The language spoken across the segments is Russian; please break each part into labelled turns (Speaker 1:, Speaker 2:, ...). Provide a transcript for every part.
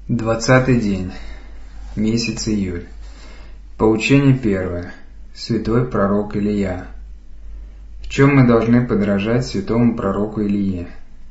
Speaker 1: 20-й день. Месяц июль. Поучение первое. Святой пророк Илия. В чем мы должны подражать святому пророку Илии?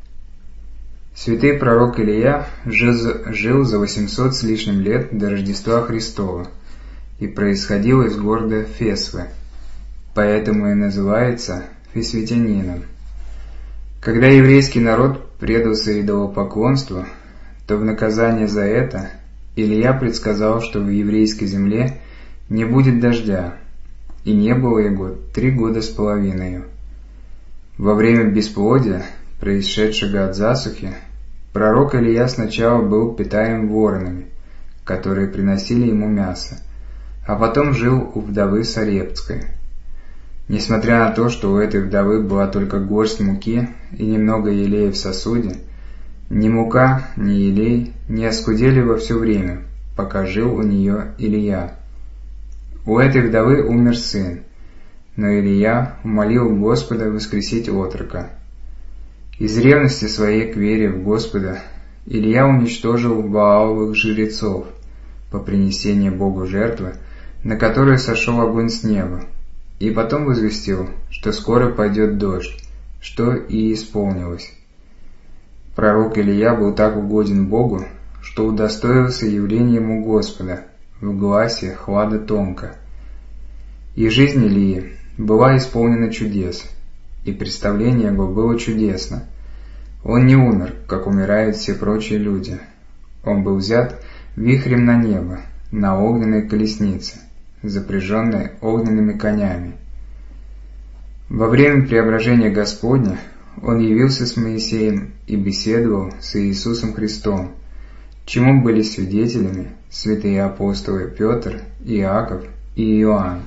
Speaker 1: Святый пророк Илия жил за 800 с лишним лет до Рождества Христова и происходил из города Фесвы, поэтому и называется фесвитянином. Когда еврейский народ предался идолопоклонству, то в наказание за это Илия предсказал, что в еврейской земле не будет дождя, и не было его 3 года с половиной. Во время бесплодия, происшедшего от засухи, пророк Илия сначала был питаем воронами, которые приносили ему мясо, а потом жил у вдовы Сарептской. Несмотря на то, что у этой вдовы была только горсть муки и немного елея в сосуде, ни мука, ни елей не оскудели во все время, пока жил у нее Илия. У этой вдовы умер сын, но Илия умолил Господа воскресить отрока. Из ревности своей к вере в Господа Илия уничтожил Вааловых жрецов по принесению Богу жертвы, на которую сошел огонь с неба, и потом возвестил, что скоро пойдет дождь, что и исполнилось. Пророк Илия был так угоден Богу, что удостоился явления ему Господа в гласе хлада тонко. И жизнь Илии была исполнена чудес, и представление его было чудесно. Он не умер, как умирают все прочие люди. Он был взят вихрем на небо, на огненной колеснице, запряженной огненными конями. Во время преображения Господня он явился с Моисеем и беседовал с Иисусом Христом, чему были свидетелями святые апостолы Петр, Иаков и Иоанн.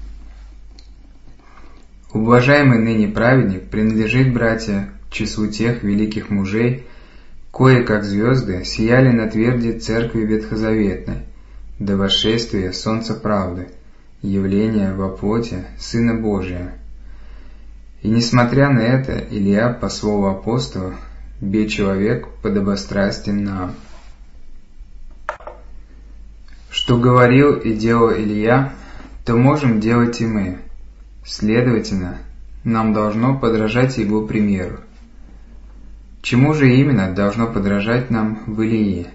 Speaker 1: Уважаемый ныне праведник принадлежит, братья, к числу тех великих мужей, кое как звезды сияли на тверди церкви ветхозаветной до восшествия солнца правды, явления во плоти Сына Божия. И несмотря на это, Илия, по слову апостола, бе человек подобострастен нам. Что говорил и делал Илия, то можем делать и мы. Следовательно, нам должно подражать его примеру. Чему же именно должно подражать нам в Илии?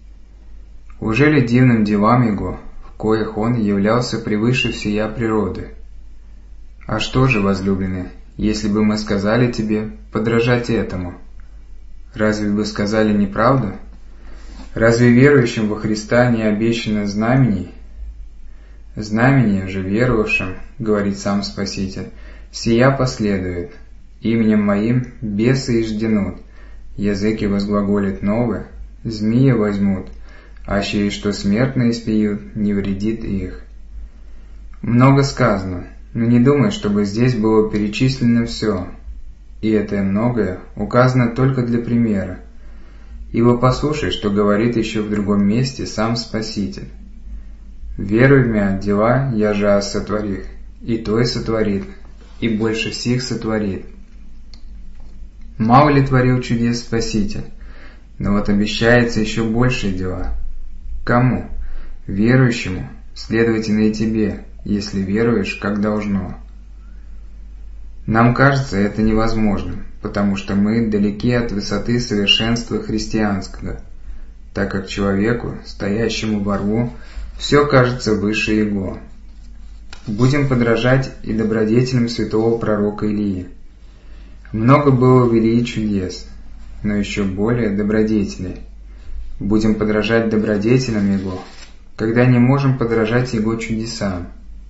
Speaker 1: Уже ли дивным делам его, в коих он являлся превыше всея природы? А что же, возлюбленный, если бы мы сказали тебе подражать этому? Разве бы сказали неправду? Разве верующим во Христа не обещано знамений? Знамение же веровавшим, говорит сам Спаситель, сия последует. Именем моим бесы ижденут, языки возглаголят новые, змеи возьмут, аще и что смертно испиют, не вредит их. Много сказано, но не думай, чтобы здесь было перечислено все, и это многое указано только для примера. Ибо послушай, что говорит еще в другом месте сам Спаситель. «Веруй в меня, дела я же сотворих, и то и сотворит, и больше сих сотворит». Мало ли творил чудес Спаситель, но вот обещается еще большие дела. Кому? Верующему, следовательно и тебе, если веруешь, как должно. Нам кажется это невозможным, потому что мы далеки от высоты совершенства христианского, так как человеку, стоящему во рву, все кажется выше его. Будем подражать и добродетелям святого пророка Илии. Много было в Илии чудес, но еще более добродетелей. Будем подражать добродетелям его, когда не можем подражать его чудесам.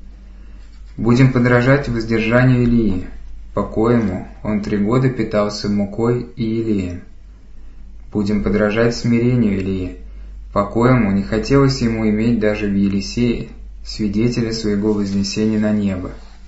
Speaker 1: Будем подражать воздержанию Илии, по коему он 3 года питался мукой и елеем. Будем подражать смирению Илии, по коему не хотелось ему иметь даже в Елисее свидетеля своего вознесения на небо.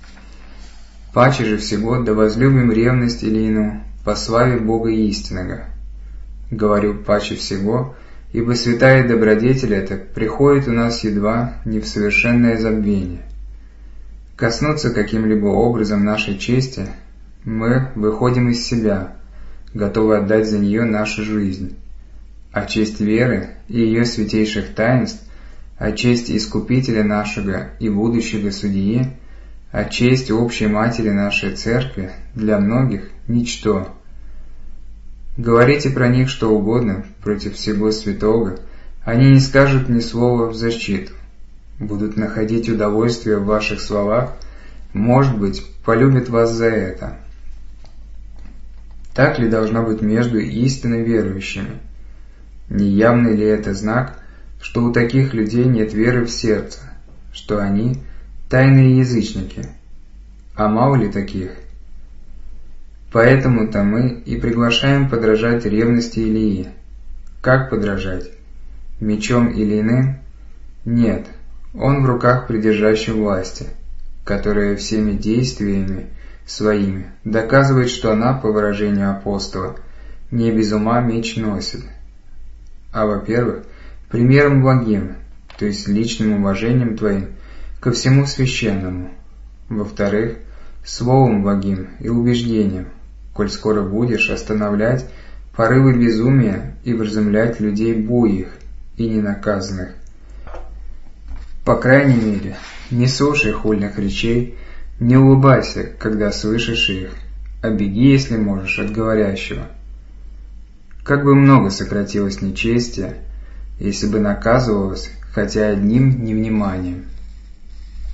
Speaker 1: Паче же всего да возлюбим ревность Илину по славе Бога истинного. Говорю паче всего, ибо святая добродетель эта приходит у нас едва не в совершенное забвение. Коснуться каким-либо образом нашей чести, мы выходим из себя, готовы отдать за нее нашу жизнь. а честь веры и ее святейших таинств, а честь Искупителя нашего и будущего Судьи, а честь общей Матери нашей Церкви для многих – ничто. Говорите про них что угодно против всего святого, они не скажут ни слова в защиту, будут находить удовольствие в ваших словах, может быть, полюбят вас за это. Так ли должно быть между истинно верующими? Не явный ли это знак, что у таких людей нет веры в сердце, что они – тайные язычники? А мало ли таких? Поэтому-то мы и приглашаем подражать ревности Илии. Как подражать? Мечом или иным? Нет, он в руках придержащей власти, которая всеми действиями своими доказывает, что она, по выражению апостола, не без ума меч носит. А во-первых, примером благим, то есть личным уважением твоим ко всему священному. Во-вторых, словом благим и убеждением, коль скоро будешь остановлять порывы безумия и вразумлять людей буйных и ненаказанных. По крайней мере, не слушай хульных речей, не улыбайся, когда слышишь их, а беги, если можешь, от говорящего. Как бы много сократилось нечестия, если бы наказывалось хотя одним невниманием.